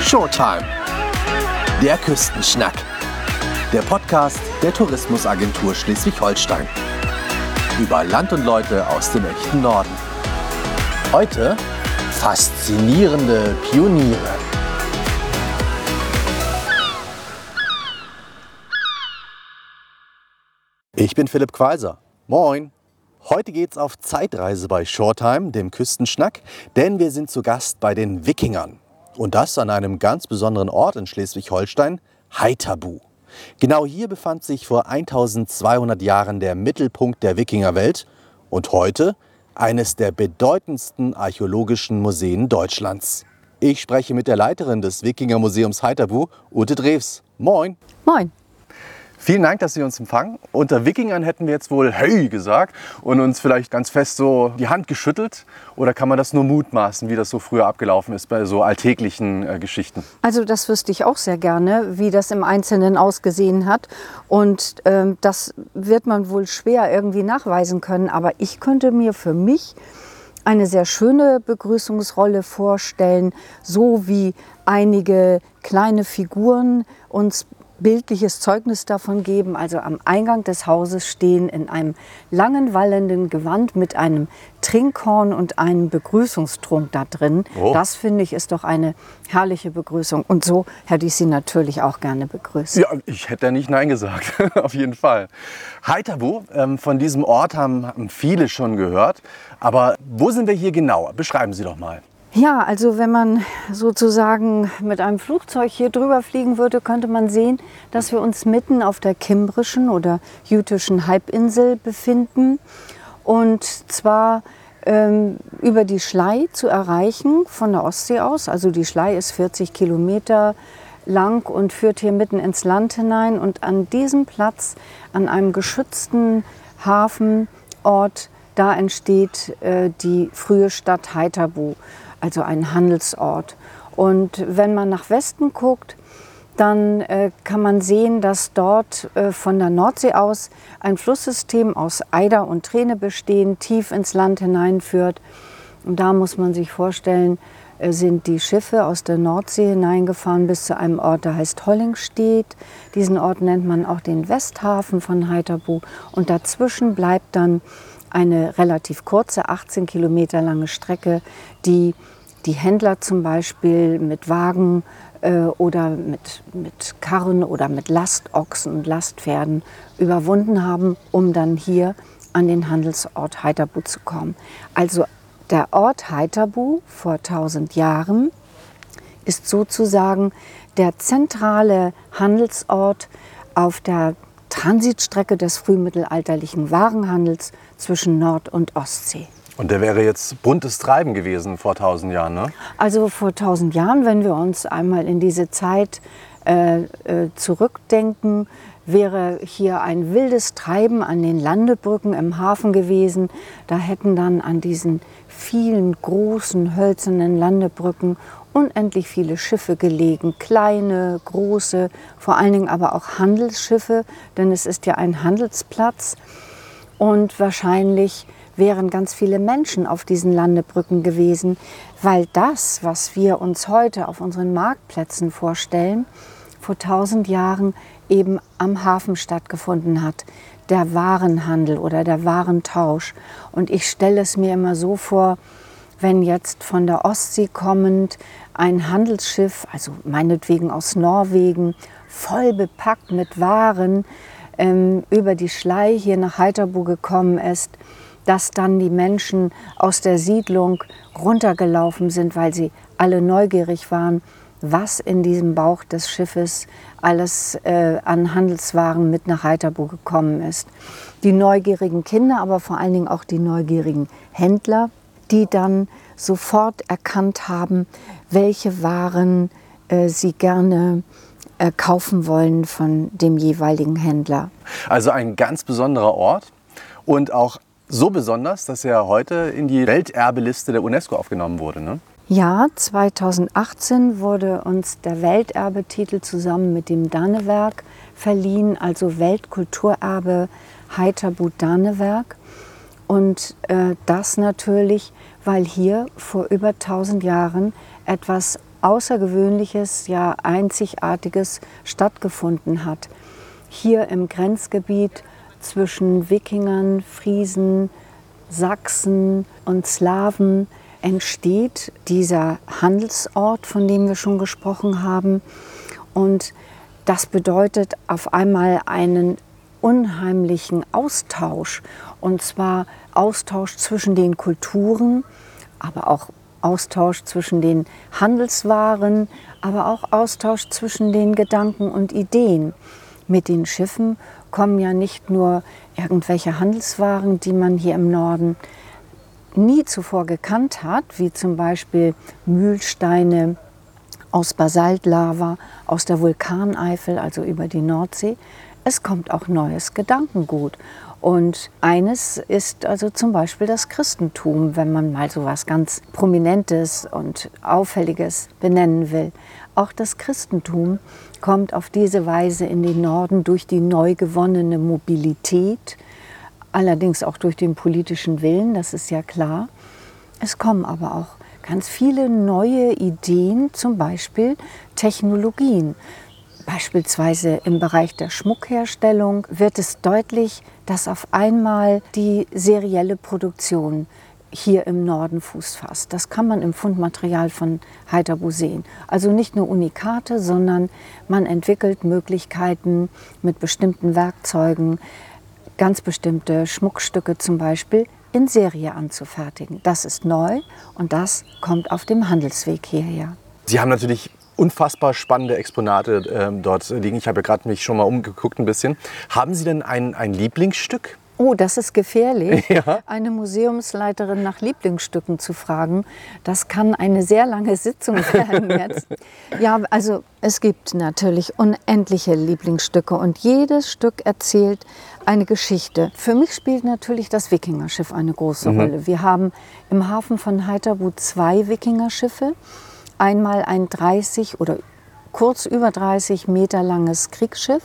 Showtime, der Küstenschnack, der Podcast der Tourismusagentur Schleswig-Holstein. Über Land und Leute aus dem echten Norden. Heute faszinierende Pioniere. Ich bin Philipp Qualser. Moin! Heute geht's auf Zeitreise bei Showtime, dem Küstenschnack, denn wir sind zu Gast bei den Wikingern. Und das an einem ganz besonderen Ort in Schleswig-Holstein, Haithabu. Genau hier befand sich vor 1200 Jahren der Mittelpunkt der Wikingerwelt und heute eines der bedeutendsten archäologischen Museen Deutschlands. Ich spreche mit der Leiterin des Wikingermuseums Haithabu, Ute Drews. Moin! Moin! Vielen Dank, dass Sie uns empfangen. Unter Wikingern hätten wir jetzt wohl Hey gesagt und uns vielleicht ganz fest so die Hand geschüttelt. Oder kann man das nur mutmaßen, wie das so früher abgelaufen ist bei so alltäglichen Geschichten? Also das wüsste ich auch sehr gerne, wie das im Einzelnen ausgesehen hat. Und das wird man wohl schwer irgendwie nachweisen können. Aber ich könnte mir für mich eine sehr schöne Begrüßungsrolle vorstellen, so wie einige kleine Figuren uns bildliches Zeugnis davon geben. Also am Eingang des Hauses stehen in einem langen wallenden Gewand mit einem Trinkhorn und einem Begrüßungstrunk da drin. Oh. Das finde ich ist doch eine herrliche Begrüßung. Und so hätte ich Sie natürlich auch gerne begrüßt. Ja, ich hätte ja nicht Nein gesagt, auf jeden Fall. Haithabu, von diesem Ort haben viele schon gehört. Aber wo sind wir hier genau? Beschreiben Sie doch mal. Ja, also wenn man sozusagen mit einem Flugzeug hier drüber fliegen würde, könnte man sehen, dass wir uns mitten auf der kimbrischen oder jütischen Halbinsel befinden. Und zwar über die Schlei zu erreichen von der Ostsee aus. Also die Schlei ist 40 Kilometer lang und führt hier mitten ins Land hinein. Und an diesem Platz, an einem geschützten Hafenort, da entsteht die frühe Stadt Haithabu. Also ein Handelsort. Und wenn man nach Westen guckt, dann kann man sehen, dass dort von der Nordsee aus ein Flusssystem aus Eider und Träne bestehend tief ins Land hineinführt. Und da muss man sich vorstellen, sind die Schiffe aus der Nordsee hineingefahren bis zu einem Ort, der heißt Hollingstedt. Diesen Ort nennt man auch den Westhafen von Haithabu. Und dazwischen bleibt dann eine relativ kurze, 18 Kilometer lange Strecke, die Händler zum Beispiel mit Wagen oder mit Karren oder mit Lastochsen und Lastpferden überwunden haben, um dann hier an den Handelsort Haithabu zu kommen. Also der Ort Haithabu vor 1000 Jahren ist sozusagen der zentrale Handelsort auf der Transitstrecke des frühmittelalterlichen Warenhandels zwischen Nord- und Ostsee. Und der wäre jetzt buntes Treiben gewesen vor 1000 Jahren, ne? Also vor 1000 Jahren, wenn wir uns einmal in diese Zeit zurückdenken, wäre hier ein wildes Treiben an den Landebrücken im Hafen gewesen. Da hätten dann an diesen vielen großen hölzernen Landebrücken unendlich viele Schiffe gelegen, kleine, große, vor allen Dingen aber auch Handelsschiffe, denn es ist ja ein Handelsplatz. Und wahrscheinlich wären ganz viele Menschen auf diesen Landebrücken gewesen, weil das, was wir uns heute auf unseren Marktplätzen vorstellen, vor 1000 Jahren eben am Hafen stattgefunden hat. Der Warenhandel oder der Warentausch. Und ich stelle es mir immer so vor, wenn jetzt von der Ostsee kommend ein Handelsschiff, also meinetwegen aus Norwegen, voll bepackt mit Waren, über die Schlei hier nach Haithabu gekommen ist, dass dann die Menschen aus der Siedlung runtergelaufen sind, weil sie alle neugierig waren, was in diesem Bauch des Schiffes alles an Handelswaren mit nach Haithabu gekommen ist. Die neugierigen Kinder, aber vor allen Dingen auch die neugierigen Händler, die dann sofort erkannt haben, welche Waren sie gerne kaufen wollen von dem jeweiligen Händler. Also ein ganz besonderer Ort und auch so besonders, dass er heute in die Welterbeliste der UNESCO aufgenommen wurde, ne? Ja, 2018 wurde uns der Welterbetitel zusammen mit dem Danewerk verliehen, also Weltkulturerbe Haithabu-Danewerk. Und das natürlich, weil hier vor über 1000 Jahren etwas Außergewöhnliches, ja Einzigartiges stattgefunden hat. Hier im Grenzgebiet zwischen Wikingern, Friesen, Sachsen und Slawen entsteht dieser Handelsort, von dem wir schon gesprochen haben. Und das bedeutet auf einmal einen unheimlichen Austausch. Und zwar Austausch zwischen den Kulturen, aber auch Austausch zwischen den Handelswaren, aber auch Austausch zwischen den Gedanken und Ideen. Mit den Schiffen kommen ja nicht nur irgendwelche Handelswaren, die man hier im Norden nie zuvor gekannt hat, wie zum Beispiel Mühlsteine aus Basaltlava, aus der Vulkaneifel, also über die Nordsee. Es kommt auch neues Gedankengut. Und eines ist also zum Beispiel das Christentum, wenn man mal so was ganz Prominentes und Auffälliges benennen will. Auch das Christentum kommt auf diese Weise in den Norden durch die neu gewonnene Mobilität, allerdings auch durch den politischen Willen, das ist ja klar. Es kommen aber auch ganz viele neue Ideen, zum Beispiel Technologien. Beispielsweise im Bereich der Schmuckherstellung wird es deutlich, dass auf einmal die serielle Produktion hier im Norden Fuß fasst. Das kann man im Fundmaterial von Haithabu sehen. Also nicht nur Unikate, sondern man entwickelt Möglichkeiten mit bestimmten Werkzeugen, ganz bestimmte Schmuckstücke zum Beispiel in Serie anzufertigen. Das ist neu und das kommt auf dem Handelsweg hierher. Sie haben natürlich unfassbar spannende Exponate dort liegen. Ich habe ja gerade mich schon mal umgeguckt ein bisschen. Haben Sie denn ein Lieblingsstück? Oh, das ist gefährlich, Ja. eine Museumsleiterin nach Lieblingsstücken zu fragen. Das kann eine sehr lange Sitzung werden jetzt. Ja, also es gibt natürlich unendliche Lieblingsstücke und jedes Stück erzählt eine Geschichte. Für mich spielt natürlich das Wikingerschiff eine große Rolle. Wir haben im Hafen von Haithabu 2 Wikingerschiffe. Einmal ein 30 oder kurz über 30 Meter langes Kriegsschiff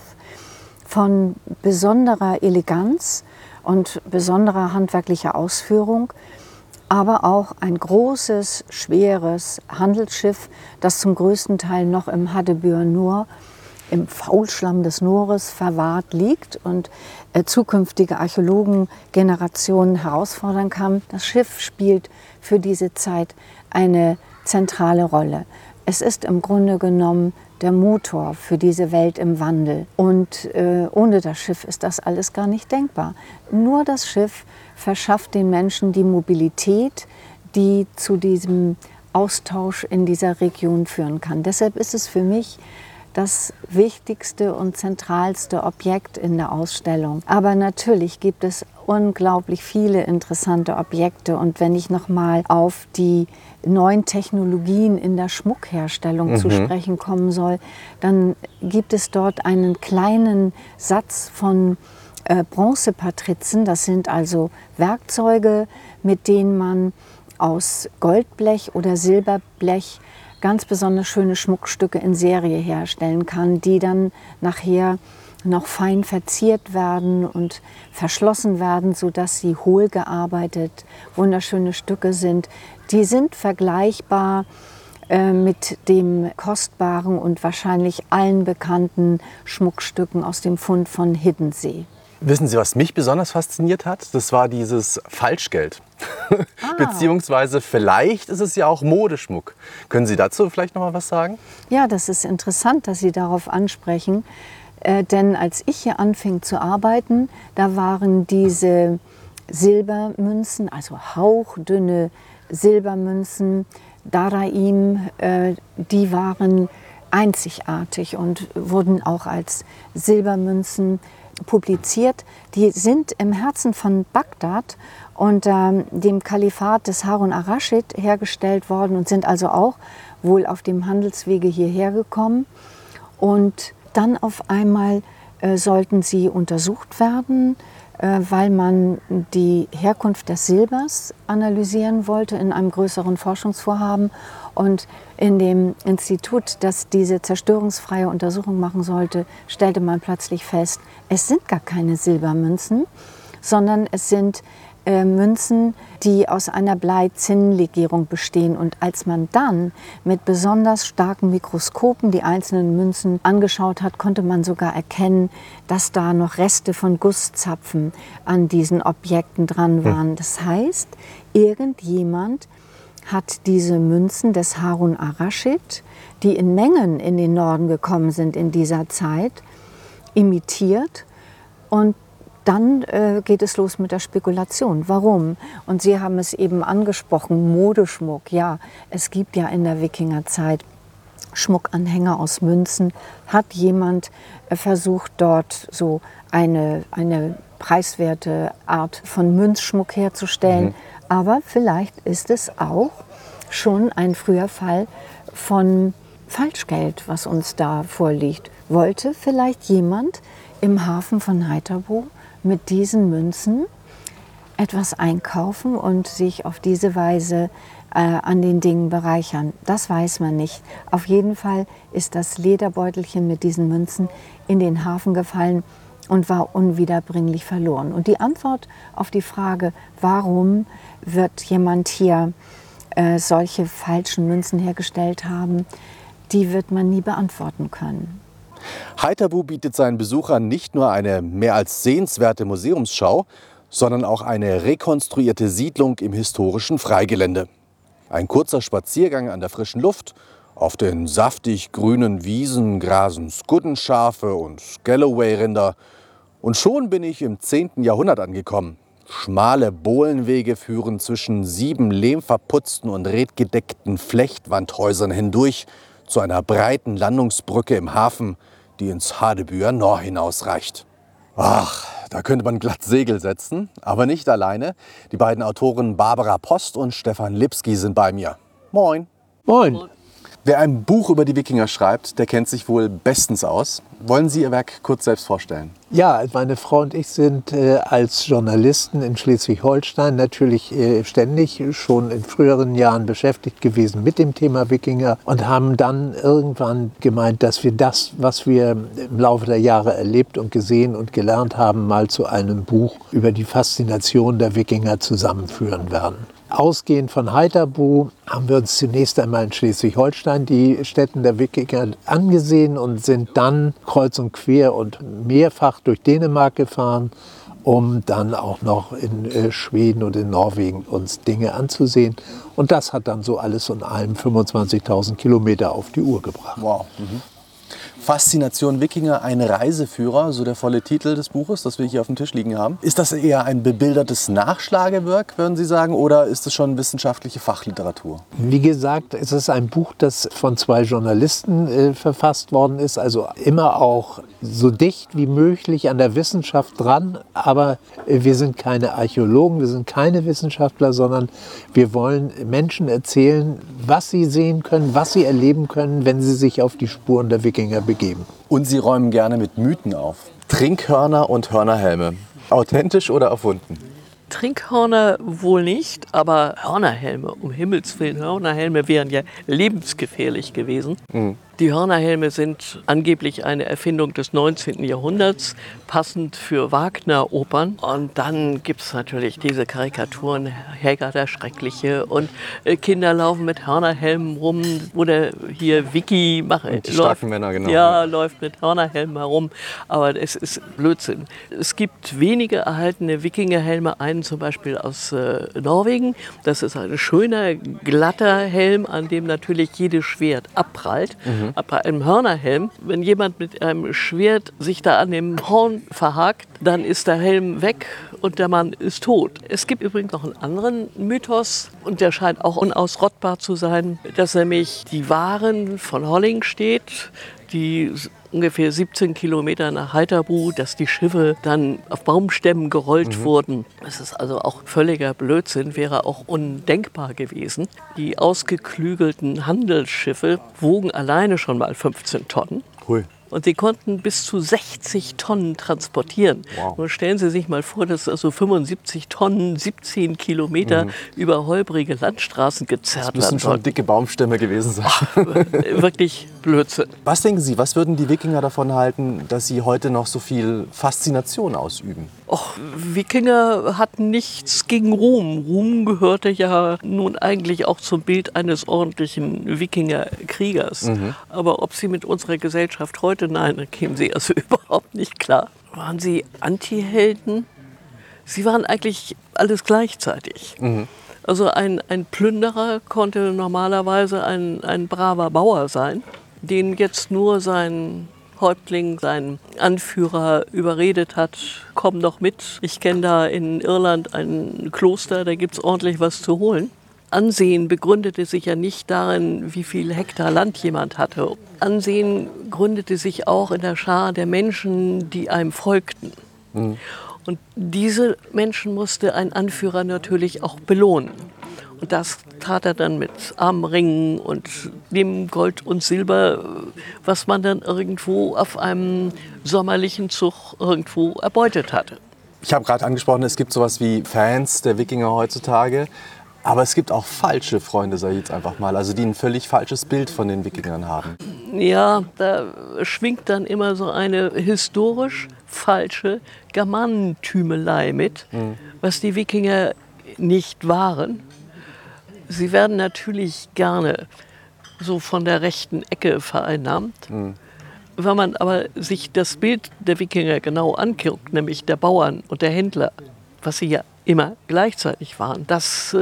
von besonderer Eleganz und besonderer handwerklicher Ausführung, aber auch ein großes, schweres Handelsschiff, das zum größten Teil noch im Hadebüer Nur, im Faulschlamm des Nores verwahrt liegt und zukünftige Archäologengenerationen herausfordern kann. Das Schiff spielt für diese Zeit eine zentrale Rolle. Es ist im Grunde genommen der Motor für diese Welt im Wandel. Und ohne das Schiff ist das alles gar nicht denkbar. Nur das Schiff verschafft den Menschen die Mobilität, die zu diesem Austausch in dieser Region führen kann. Deshalb ist es für mich das wichtigste und zentralste Objekt in der Ausstellung. Aber natürlich gibt es unglaublich viele interessante Objekte. Und wenn ich noch mal auf die neuen Technologien in der Schmuckherstellung zu sprechen kommen soll, dann gibt es dort einen kleinen Satz von Bronzepatrizen. Das sind also Werkzeuge, mit denen man aus Goldblech oder Silberblech ganz besonders schöne Schmuckstücke in Serie herstellen kann, die dann nachher noch fein verziert werden und verschlossen werden, sodass sie hohl gearbeitet, wunderschöne Stücke sind. Die sind vergleichbar mit dem kostbaren und wahrscheinlich allen bekannten Schmuckstücken aus dem Fund von Hiddensee. Wissen Sie, was mich besonders fasziniert hat? Das war dieses Falschgeld. Beziehungsweise vielleicht ist es ja auch Modeschmuck. Können Sie dazu vielleicht noch mal was sagen? Ja, das ist interessant, dass Sie darauf ansprechen. Denn als ich hier anfing zu arbeiten, da waren diese Silbermünzen, also hauchdünne Silbermünzen, Daraim, die waren einzigartig und wurden auch als Silbermünzen publiziert. Die sind im Herzen von Bagdad unter dem Kalifat des Harun ar-Raschid hergestellt worden und sind also auch wohl auf dem Handelswege hierher gekommen. Und dann auf einmal sollten sie untersucht werden, weil man die Herkunft des Silbers analysieren wollte in einem größeren Forschungsvorhaben. Und in dem Institut, das diese zerstörungsfreie Untersuchung machen sollte, stellte man plötzlich fest, es sind gar keine Silbermünzen, sondern es sind Münzen, die aus einer Blei-Zinn-Legierung bestehen. Und als man dann mit besonders starken Mikroskopen die einzelnen Münzen angeschaut hat, konnte man sogar erkennen, dass da noch Reste von Gusszapfen an diesen Objekten dran waren. Das heißt, irgendjemand hat diese Münzen des Harun ar-Raschid, die in Mengen in den Norden gekommen sind in dieser Zeit, imitiert. Und dann geht es los mit der Spekulation. Warum? Und Sie haben es eben angesprochen, Modeschmuck. Ja, es gibt ja in der Wikingerzeit Schmuckanhänger aus Münzen. Hat jemand versucht, dort so eine preiswerte Art von Münzschmuck herzustellen? Aber vielleicht ist es auch schon ein früher Fall von Falschgeld, was uns da vorliegt. Wollte vielleicht jemand im Hafen von Haithabu mit diesen Münzen etwas einkaufen und sich auf diese Weise an den Dingen bereichern? Das weiß man nicht. Auf jeden Fall ist das Lederbeutelchen mit diesen Münzen in den Hafen gefallen und war unwiederbringlich verloren. Und die Antwort auf die Frage, warum wird jemand hier solche falschen Münzen hergestellt haben, die wird man nie beantworten können. Haithabu bietet seinen Besuchern nicht nur eine mehr als sehenswerte Museumsschau, sondern auch eine rekonstruierte Siedlung im historischen Freigelände. Ein kurzer Spaziergang an der frischen Luft. Auf den saftig grünen Wiesen grasen Skuddenschafe und Galloway-Rinder. Und schon bin ich im 10. Jahrhundert angekommen. Schmale Bohlenwege führen zwischen 7 lehmverputzten und redgedeckten Flechtwandhäusern hindurch zu einer breiten Landungsbrücke im Hafen, die ins Hadebüer Nor hinausreicht. Ach, da könnte man glatt Segel setzen, aber nicht alleine. Die beiden Autoren Barbara Post und Stefan Lipski sind bei mir. Moin. Moin. Wer ein Buch über die Wikinger schreibt, der kennt sich wohl bestens aus. Wollen Sie Ihr Werk kurz selbst vorstellen? Ja, meine Frau und ich sind als Journalisten in Schleswig-Holstein natürlich ständig schon in früheren Jahren beschäftigt gewesen mit dem Thema Wikinger und haben dann irgendwann gemeint, dass wir das, was wir im Laufe der Jahre erlebt und gesehen und gelernt haben, mal zu einem Buch über die Faszination der Wikinger zusammenführen werden. Ausgehend von Haithabu haben wir uns zunächst einmal in Schleswig-Holstein die Stätten der Wikinger angesehen und sind dann kreuz und quer und mehrfach durch Dänemark gefahren, um dann auch noch in Schweden und in Norwegen uns Dinge anzusehen. Und das hat dann so alles in allem 25.000 Kilometer auf die Uhr gebracht. Wow. Faszination Wikinger, ein Reiseführer, so der volle Titel des Buches, das wir hier auf dem Tisch liegen haben. Ist das eher ein bebildertes Nachschlagewerk, würden Sie sagen, oder ist es schon wissenschaftliche Fachliteratur? Wie gesagt, es ist ein Buch, das von 2 Journalisten verfasst worden ist, also immer auch so dicht wie möglich an der Wissenschaft dran. Aber wir sind keine Archäologen, wir sind keine Wissenschaftler, sondern wir wollen Menschen erzählen, was sie sehen können, was sie erleben können, wenn sie sich auf die Spuren der Wikinger begeben. Und Sie räumen gerne mit Mythen auf. Trinkhörner und Hörnerhelme. Authentisch oder erfunden? Trinkhörner wohl nicht, aber Hörnerhelme, um Himmels Willen, Hörnerhelme wären ja lebensgefährlich gewesen. Die Hörnerhelme sind angeblich eine Erfindung des 19. Jahrhunderts, passend für Wagner-Opern. Und dann gibt es natürlich diese Karikaturen, Helga der Schreckliche und Kinder laufen mit Hörnerhelmen rum, oder hier Vicky die starken Männer, genau. Ja, läuft mit Hörnerhelmen herum, aber es ist Blödsinn. Es gibt wenige erhaltene Wikingerhelme, einen zum Beispiel aus Norwegen. Das ist ein schöner, glatter Helm, an dem natürlich jedes Schwert abprallt. Bei einem Hörnerhelm, wenn jemand mit einem Schwert sich da an dem Horn verhakt, dann ist der Helm weg und der Mann ist tot. Es gibt übrigens noch einen anderen Mythos, und der scheint auch unausrottbar zu sein, dass nämlich die Waren von Holling steht, die ungefähr 17 Kilometer nach Haithabu, dass die Schiffe dann auf Baumstämmen gerollt wurden. Das ist also auch völliger Blödsinn, wäre auch undenkbar gewesen. Die ausgeklügelten Handelsschiffe wogen alleine schon mal 15 Tonnen. Hui. Und sie konnten bis zu 60 Tonnen transportieren. Wow. Nun stellen Sie sich mal vor, dass also 75 Tonnen, 17 Kilometer über holprige Landstraßen gezerrt Das müssen werden schon sollten. dicke Baumstämme gewesen sein. Wirklich Blödsinn. Was denken Sie, was würden die Wikinger davon halten, dass sie heute noch so viel Faszination ausüben? Och, Wikinger hatten nichts gegen Ruhm. Ruhm gehörte ja nun eigentlich auch zum Bild eines ordentlichen Wikingerkriegers. Aber ob sie mit unserer Gesellschaft heute, nein, da kämen sie also überhaupt nicht klar. Waren sie Anti-Helden? Sie waren eigentlich alles gleichzeitig. Also ein Plünderer konnte normalerweise ein braver Bauer sein, den jetzt nur sein Häuptling, sein Anführer überredet hat, komm doch mit. Ich kenne da in Irland ein Kloster, da gibt es ordentlich was zu holen. Ansehen begründete sich ja nicht darin, wie viel Hektar Land jemand hatte. Ansehen gründete sich auch in der Schar der Menschen, die einem folgten. Und diese Menschen musste ein Anführer natürlich auch belohnen. Und das tat er dann mit Armringen und dem Gold und Silber, was man dann irgendwo auf einem sommerlichen Zug irgendwo erbeutet hatte. Ich habe gerade angesprochen, es gibt sowas wie Fans der Wikinger heutzutage. Aber es gibt auch falsche Freunde, sage ich jetzt einfach mal, also die ein völlig falsches Bild von den Wikingern haben. Ja, da schwingt dann immer so eine historisch falsche Germanentümelei mit, was die Wikinger nicht waren. Sie werden natürlich gerne so von der rechten Ecke vereinnahmt. Wenn man aber sich das Bild der Wikinger genau anguckt, nämlich der Bauern und der Händler, was sie ja immer gleichzeitig waren, das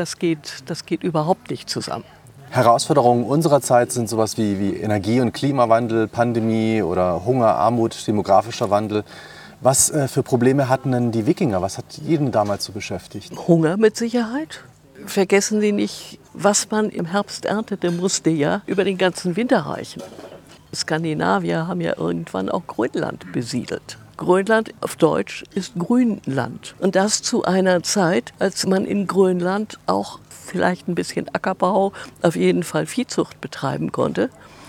geht überhaupt nicht zusammen. Herausforderungen unserer Zeit sind sowas wie Energie- und Klimawandel, Pandemie oder Hunger, Armut, demografischer Wandel. Was für Probleme hatten denn die Wikinger? Was hat jeden damals so beschäftigt? Hunger mit Sicherheit. Vergessen Sie nicht, was man im Herbst erntete, musste ja über den ganzen Winter reichen. Skandinavier haben ja irgendwann auch Grönland besiedelt. Grönland auf Deutsch ist Grünland. Und das zu einer Zeit, als man in Grönland auch vielleicht ein bisschen Ackerbau, auf jeden Fall Viehzucht betreiben konnte.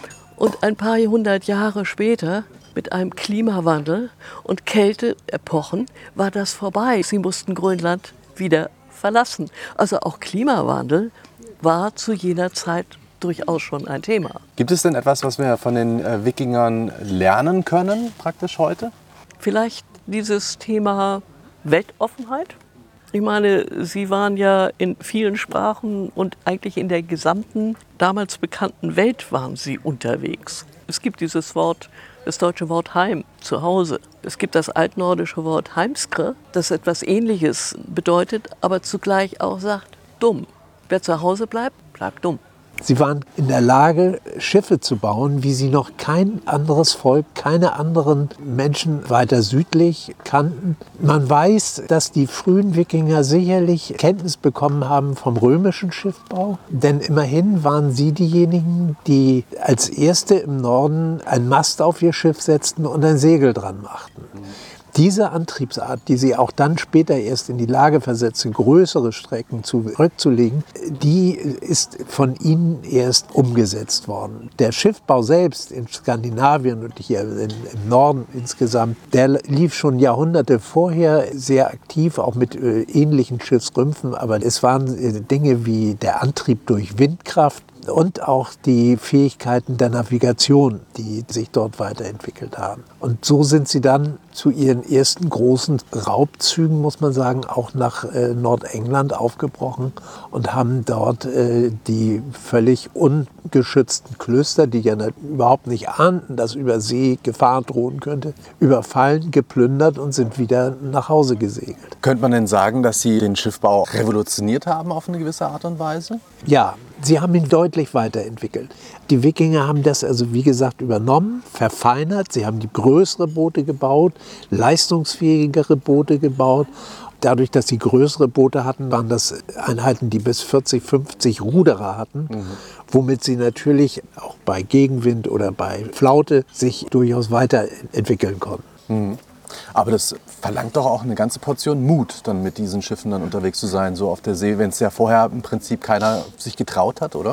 Und ein paar hundert Jahre später, mit einem Klimawandel und Kälteepochen, war das vorbei. Sie mussten Grönland wieder verlassen. Also auch Klimawandel war zu jener Zeit durchaus schon ein Thema. Gibt es denn etwas, was wir von den Wikingern lernen können, praktisch heute? Vielleicht dieses Thema Weltoffenheit. Ich meine, sie waren ja in vielen Sprachen und eigentlich in der gesamten damals bekannten Welt waren sie unterwegs. Es gibt dieses Wort, das deutsche Wort Heim, zu Hause. Es gibt das altnordische Wort Heimskre, das etwas Ähnliches bedeutet, aber zugleich auch sagt, dumm. Wer zu Hause bleibt, bleibt dumm. Sie waren in der Lage, Schiffe zu bauen, wie sie noch kein anderes Volk, keine anderen Menschen weiter südlich kannten. Man weiß, dass die frühen Wikinger sicherlich Kenntnis bekommen haben vom römischen Schiffbau. Denn immerhin waren sie diejenigen, die als Erste im Norden einen Mast auf ihr Schiff setzten und ein Segel dran machten. Diese Antriebsart, die sie auch dann später erst in die Lage versetzte, größere Strecken zurückzulegen, die ist von ihnen erst umgesetzt worden. Der Schiffbau selbst in Skandinavien und hier im Norden insgesamt, der lief schon Jahrhunderte vorher sehr aktiv, auch mit ähnlichen Schiffsrümpfen. Aber es waren Dinge wie der Antrieb durch Windkraft, und auch die Fähigkeiten der Navigation, die sich dort weiterentwickelt haben. Und so sind sie dann zu ihren ersten großen Raubzügen, muss man sagen, auch nach Nordengland aufgebrochen und haben dort die völlig ungeschützten Klöster, die ja überhaupt nicht ahnten, dass über See Gefahr drohen könnte, überfallen, geplündert und sind wieder nach Hause gesegelt. Könnte man denn sagen, dass sie den Schiffbau revolutioniert haben auf eine gewisse Art und Weise? Ja, sie haben ihn deutlich weiterentwickelt. Die Wikinger haben das also, wie gesagt, übernommen, verfeinert. Sie haben die größere Boote gebaut, leistungsfähigere Boote gebaut. Dadurch, dass sie größere Boote hatten, waren das Einheiten, die bis 40, 50 Ruderer hatten, womit sie natürlich auch bei Gegenwind oder bei Flaute sich durchaus weiterentwickeln konnten. Aber das verlangt doch auch eine ganze Portion Mut, dann mit diesen Schiffen dann unterwegs zu sein, so auf der See, wenn es ja vorher im Prinzip keiner sich getraut hat, oder?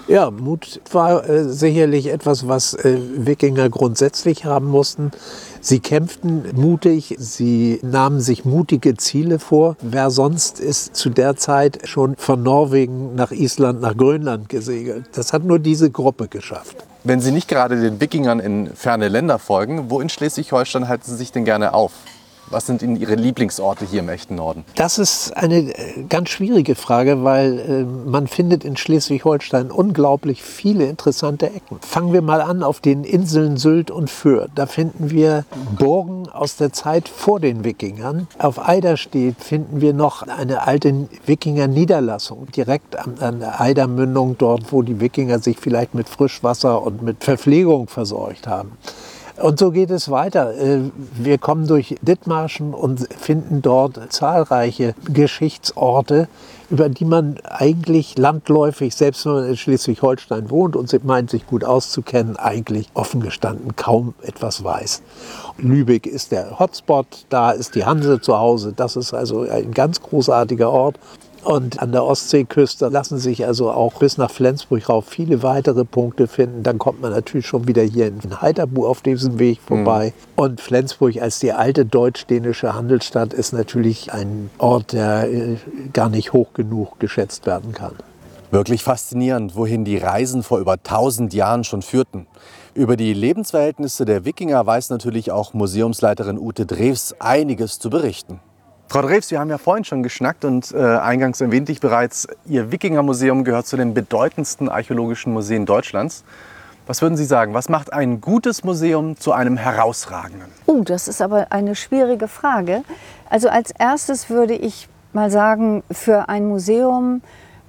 Ja, Mut war sicherlich etwas, was Wikinger grundsätzlich haben mussten. Sie kämpften mutig, sie nahmen sich mutige Ziele vor. Wer sonst ist zu der Zeit schon von Norwegen nach Island, nach Grönland gesegelt? Das hat nur diese Gruppe geschafft. Wenn Sie nicht gerade den Wikingern in ferne Länder folgen, wo in Schleswig-Holstein halten Sie sich denn gerne auf? Was sind Ihre Lieblingsorte hier im echten Norden? Das ist eine ganz schwierige Frage, weil man findet in Schleswig-Holstein unglaublich viele interessante Ecken. Fangen wir mal an auf den Inseln Sylt und Föhr. Da finden wir Burgen aus der Zeit vor den Wikingern. Auf Eiderstedt finden wir noch eine alte Wikinger-Niederlassung, direkt an der Eidermündung, dort wo die Wikinger sich vielleicht mit Frischwasser und mit Verpflegung versorgt haben. Und so geht es weiter. Wir kommen durch Dithmarschen und finden dort zahlreiche Geschichtsorte, über die man eigentlich landläufig, selbst wenn man in Schleswig-Holstein wohnt und meint, sich gut auszukennen, eigentlich offen gestanden kaum etwas weiß. Lübeck ist der Hotspot, da ist die Hanse zu Hause. Das ist also ein ganz großartiger Ort. Und an der Ostseeküste lassen sich also auch bis nach Flensburg rauf viele weitere Punkte finden. Dann kommt man natürlich schon wieder hier in Heiterbu auf diesem Weg vorbei. Und Flensburg als die alte deutsch-dänische Handelsstadt ist natürlich ein Ort, der gar nicht hoch genug geschätzt werden kann. Wirklich faszinierend, wohin die Reisen vor über 1000 Jahren schon führten. Über die Lebensverhältnisse der Wikinger weiß natürlich auch Museumsleiterin Ute Drews einiges zu berichten. Frau Drews, wir haben ja vorhin schon geschnackt und eingangs erwähnte ich bereits, Ihr Wikingermuseum gehört zu den bedeutendsten archäologischen Museen Deutschlands. Was würden Sie sagen, was macht ein gutes Museum zu einem herausragenden? Das ist aber eine schwierige Frage. Also als erstes würde ich mal sagen, für ein Museum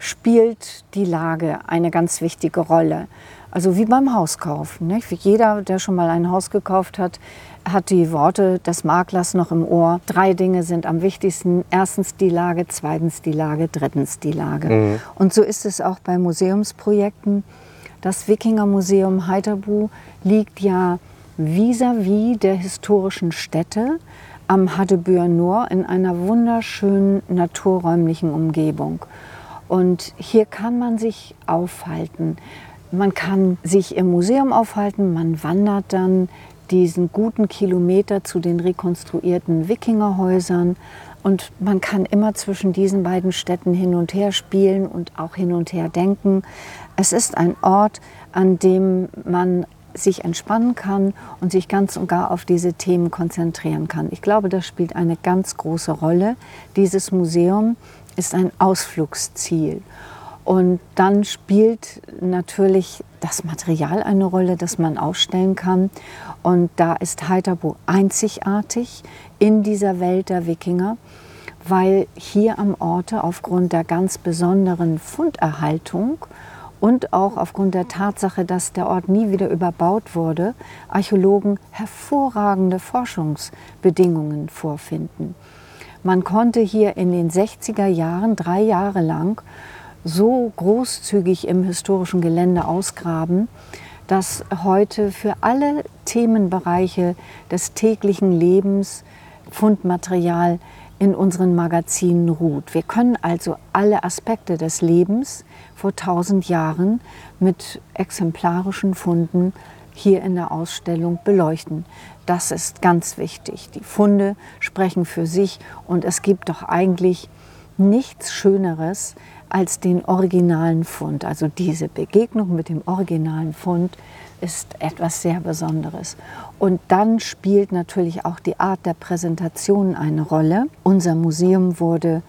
spielt die Lage eine ganz wichtige Rolle. Also wie beim Hauskauf. Nicht? Jeder, der schon mal ein Haus gekauft hat, hat die Worte des Maklers noch im Ohr. 3 Dinge sind am wichtigsten. Erstens die Lage, zweitens die Lage, drittens die Lage. Und so ist es auch bei Museumsprojekten. Das Wikingermuseum Heiterbu liegt ja vis-à-vis der historischen Stätte am Haddebüer Nor in einer wunderschönen naturräumlichen Umgebung. Und hier kann man sich aufhalten. Man kann sich im Museum aufhalten, man wandert dann diesen guten Kilometer zu den rekonstruierten Wikingerhäusern und man kann immer zwischen diesen beiden Städten hin und her spielen und auch hin und her denken. Es ist ein Ort, an dem man sich entspannen kann und sich ganz und gar auf diese Themen konzentrieren kann. Ich glaube, das spielt eine ganz große Rolle. Dieses Museum ist ein Ausflugsziel. Und dann spielt natürlich das Material eine Rolle, das man ausstellen kann. Und da ist Heiterbu einzigartig in dieser Welt der Wikinger, weil hier am Orte aufgrund der ganz besonderen Funderhaltung und auch aufgrund der Tatsache, dass der Ort nie wieder überbaut wurde, Archäologen hervorragende Forschungsbedingungen vorfinden. Man konnte hier in den 60er Jahren 3 Jahre lang so großzügig im historischen Gelände ausgraben, dass heute für alle Themenbereiche des täglichen Lebens Fundmaterial in unseren Magazinen ruht. Wir können also alle Aspekte des Lebens vor 1000 Jahren mit exemplarischen Funden hier in der Ausstellung beleuchten. Das ist ganz wichtig. Die Funde sprechen für sich und es gibt doch eigentlich nichts Schöneres als den originalen Fund. Also diese Begegnung mit dem originalen Fund ist etwas sehr Besonderes. Und dann spielt natürlich auch die Art der Präsentation eine Rolle. Unser Museum wurde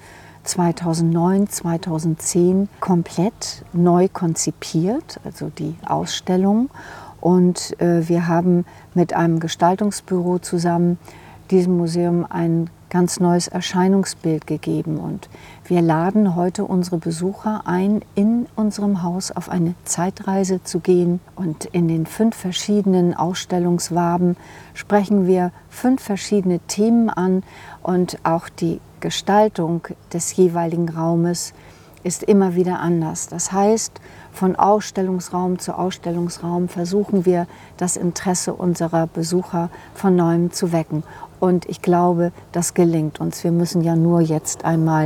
2009, 2010 komplett neu konzipiert, also die Ausstellung. Und wir haben mit einem Gestaltungsbüro zusammen diesem Museum ein ganz neues Erscheinungsbild gegeben. Und wir laden heute unsere Besucher ein, in unserem Haus auf eine Zeitreise zu gehen. Und in den 5 verschiedenen Ausstellungswaben sprechen wir 5 verschiedene Themen an. Und auch die Gestaltung des jeweiligen Raumes ist immer wieder anders. Das heißt, von Ausstellungsraum zu Ausstellungsraum versuchen wir, das Interesse unserer Besucher von Neuem zu wecken. Und ich glaube, das gelingt uns. Wir müssen ja nur jetzt einmal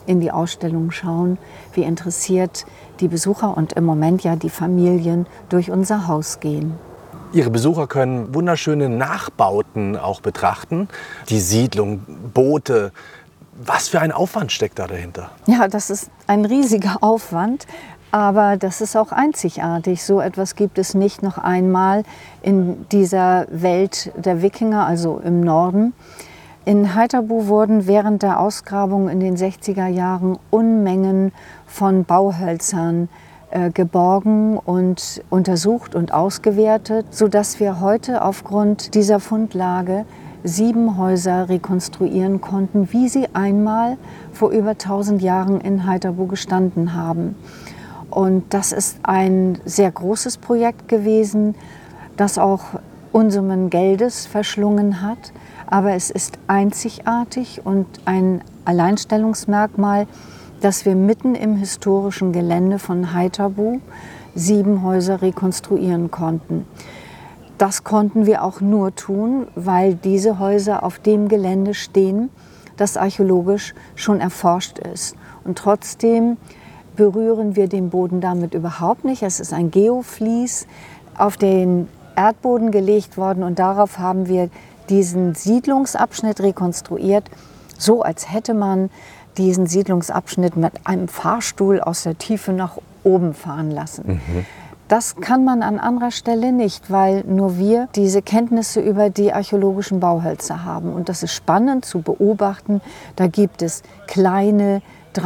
in die Ausstellung schauen, wie interessiert die Besucher und im Moment ja die Familien durch unser Haus gehen. Ihre Besucher können wunderschöne Nachbauten auch betrachten. Die Siedlung, Boote. Was für ein Aufwand steckt da dahinter? Ja, das ist ein riesiger Aufwand, aber das ist auch einzigartig. So etwas gibt es nicht noch einmal in dieser Welt der Wikinger, also im Norden. In Haithabu wurden während der Ausgrabung in den 60er Jahren Unmengen von Bauhölzern geborgen und untersucht und ausgewertet, sodass wir heute aufgrund dieser Fundlage 7 Häuser rekonstruieren konnten, wie sie einmal vor über 1000 Jahren in Haithabu gestanden haben. Und das ist ein sehr großes Projekt gewesen, das auch Unsummen Geldes verschlungen hat. Aber es ist einzigartig und ein Alleinstellungsmerkmal, dass wir mitten im historischen Gelände von Haithabu 7 Häuser rekonstruieren konnten. Das konnten wir auch nur tun, weil diese Häuser auf dem Gelände stehen, das archäologisch schon erforscht ist. Und trotzdem berühren wir den Boden damit überhaupt nicht. Es ist ein Geoflies auf den Erdboden gelegt worden und darauf haben wir diesen Siedlungsabschnitt rekonstruiert, so als hätte man diesen Siedlungsabschnitt mit einem Fahrstuhl aus der Tiefe nach oben fahren lassen. Das kann man an anderer Stelle nicht, weil nur wir diese Kenntnisse über die archäologischen Bauhölzer haben. Und das ist spannend zu beobachten. Da gibt es kleine,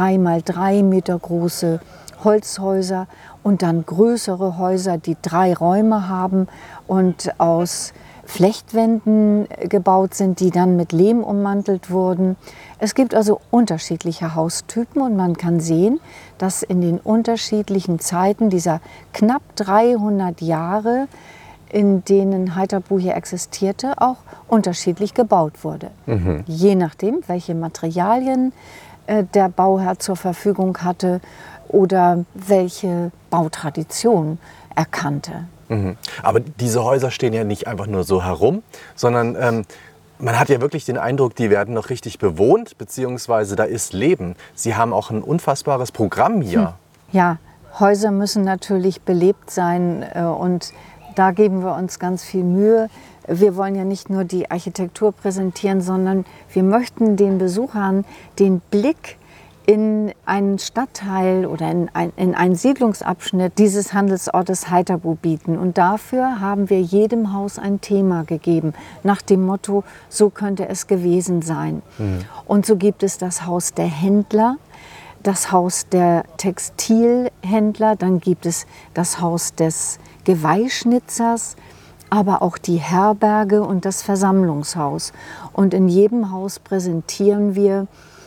3x3 Meter große Holzhäuser und dann größere Häuser, die 3 Räume haben und aus Flechtwänden gebaut sind, die dann mit Lehm ummantelt wurden. Es gibt also unterschiedliche Haustypen und man kann sehen, dass in den unterschiedlichen Zeiten dieser knapp 300 Jahre, in denen Haithabu hier existierte, auch unterschiedlich gebaut wurde. Je nachdem, welche Materialien der Bauherr zur Verfügung hatte oder welche Bautradition er kannte. Aber diese Häuser stehen ja nicht einfach nur so herum, sondern man hat ja wirklich den Eindruck, die werden noch richtig bewohnt, beziehungsweise da ist Leben. Sie haben auch ein unfassbares Programm hier. Ja, Häuser müssen natürlich belebt sein und da geben wir uns ganz viel Mühe. Wir wollen ja nicht nur die Architektur präsentieren, sondern wir möchten den Besuchern den Blick in einen Stadtteil oder in einen Siedlungsabschnitt dieses Handelsortes Haithabu bieten. Und dafür haben wir jedem Haus ein Thema gegeben, nach dem Motto, so könnte es gewesen sein. Und so gibt es das Haus der Händler, das Haus der Textilhändler, dann gibt es das Haus des Geweihschnitzers, aber auch die Herberge und das Versammlungshaus. Und in jedem Haus präsentieren wir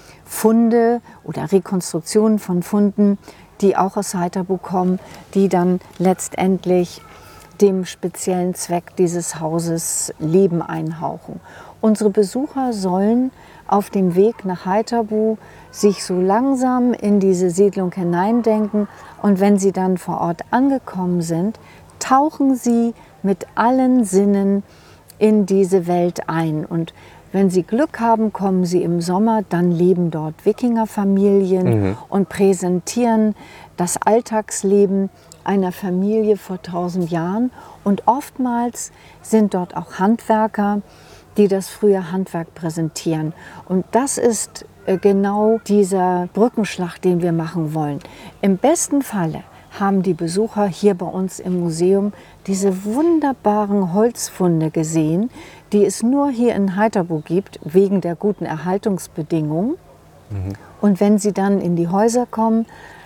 Funde oder Rekonstruktionen von Funden, die auch aus Haithabu kommen, die dann letztendlich dem speziellen Zweck dieses Hauses Leben einhauchen. Unsere Besucher sollen auf dem Weg nach Haithabu sich so langsam in diese Siedlung hineindenken und wenn sie dann vor Ort angekommen sind, tauchen sie mit allen Sinnen in diese Welt ein. Und wenn Sie Glück haben, kommen Sie im Sommer, dann leben dort Wikingerfamilien und präsentieren das Alltagsleben einer Familie vor 1000 Jahren. Und oftmals sind dort auch Handwerker, die das frühe Handwerk präsentieren. Und das ist genau dieser Brückenschlag, den wir machen wollen. Im besten Falle haben die Besucher hier bei uns im Museum diese wunderbaren Holzfunde gesehen, die es nur hier in Haithabu gibt, wegen der guten Erhaltungsbedingungen. Und wenn sie dann in die Häuser kommen,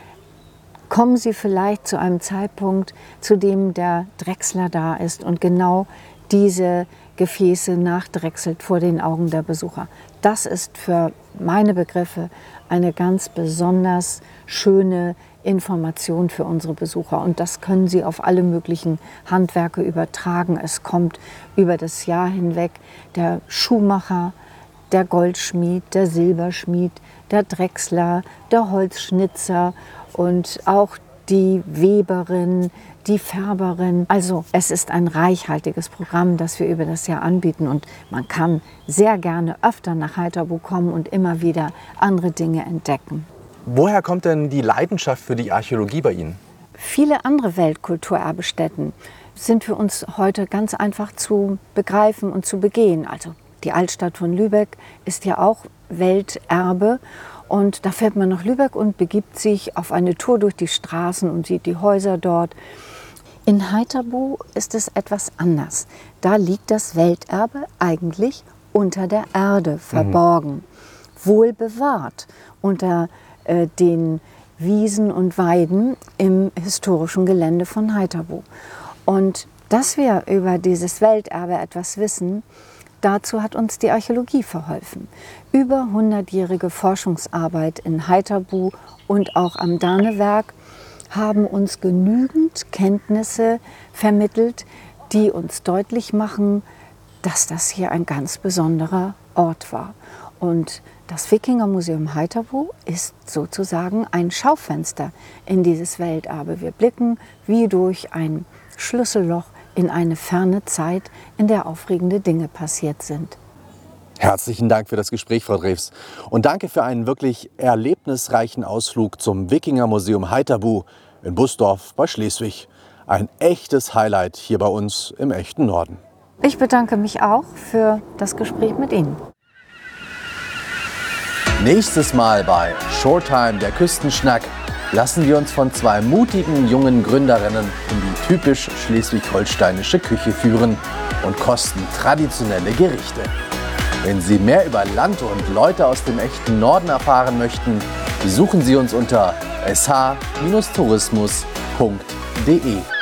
kommen sie vielleicht zu einem Zeitpunkt, zu dem der Drechsler da ist und genau diese Gefäße nachdrechselt vor den Augen der Besucher. Das ist für meine Begriffe eine ganz besonders schöne Information für unsere Besucher. Und das können sie auf alle möglichen Handwerke übertragen. Es kommt über das Jahr hinweg der Schuhmacher, der Goldschmied, der Silberschmied, der Drechsler, der Holzschnitzer und auch die Weberin, die Färberin. Also es ist ein reichhaltiges Programm, das wir über das Jahr anbieten und man kann sehr gerne öfter nach Haithabu kommen und immer wieder andere Dinge entdecken. Woher kommt denn die Leidenschaft für die Archäologie bei Ihnen? Viele andere Weltkulturerbestätten sind für uns heute ganz einfach zu begreifen und zu begehen. Also die Altstadt von Lübeck ist ja auch Welterbe. Und da fährt man nach Lübeck und begibt sich auf eine Tour durch die Straßen und sieht die Häuser dort. In Haithabu ist es etwas anders. Da liegt das Welterbe eigentlich unter der Erde verborgen, wohl bewahrt unter den Wiesen und Weiden im historischen Gelände von Haithabu. Und dass wir über dieses Welterbe etwas wissen, dazu hat uns die Archäologie verholfen. Über 100-jährige Forschungsarbeit in Haithabu und auch am Danewerk haben uns genügend Kenntnisse vermittelt, die uns deutlich machen, dass das hier ein ganz besonderer Ort war. Und das Wikingermuseum Haithabu ist sozusagen ein Schaufenster in dieses Welterbe. Wir blicken wie durch ein Schlüsselloch in eine ferne Zeit, in der aufregende Dinge passiert sind. Herzlichen Dank für das Gespräch, Frau Drews. Und danke für einen wirklich erlebnisreichen Ausflug zum Wikingermuseum Haithabu in Busdorf bei Schleswig. Ein echtes Highlight hier bei uns im echten Norden. Ich bedanke mich auch für das Gespräch mit Ihnen. Nächstes Mal bei Shorttime, der Küstenschnack, lassen wir uns von zwei mutigen jungen Gründerinnen in die typisch schleswig-holsteinische Küche führen und kosten traditionelle Gerichte. Wenn Sie mehr über Land und Leute aus dem echten Norden erfahren möchten, besuchen Sie uns unter sh-tourismus.de.